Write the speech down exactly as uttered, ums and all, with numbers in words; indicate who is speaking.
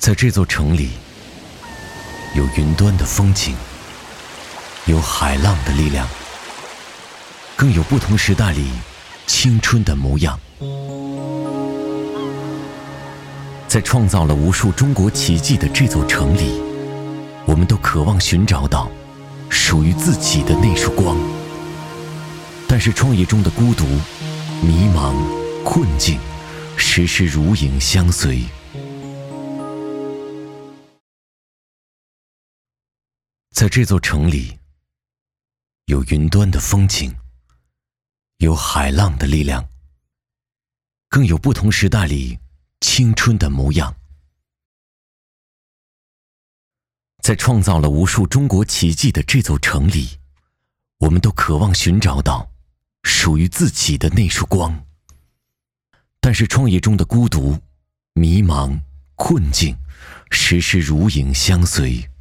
Speaker 1: 在这座城里，有云端的风景，有海浪的力量，更有不同时代里青春的模样。在创造了无数中国奇迹的这座城里，我们都渴望寻找到属于自己的那束光。但是创业中的孤独、迷茫、困境，时时如影相随。在这座城里，有云端的风景，有海浪的力量，更有不同时代里青春的模样。在创造了无数中国奇迹的这座城里，我们都渴望寻找到属于自己的那束光。但是创业中的孤独、迷茫、困境，时时如影相随。